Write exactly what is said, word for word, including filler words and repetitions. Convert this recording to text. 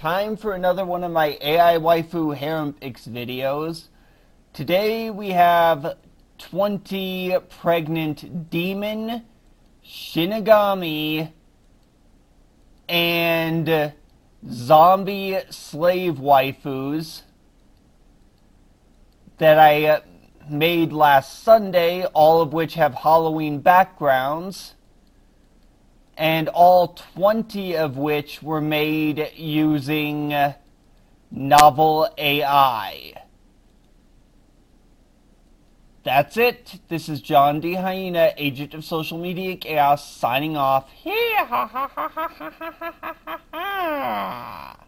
Time for another one of my A I Waifu Harem Picks videos. Today we have twenty pregnant demon, Shinigami, and zombie slave waifus that I uh, made last Sunday, all of which have Halloween backgrounds, and all twenty of which were made using uh, novel A I. That's it. This is John D. Hyena, agent of social media chaos, signing off.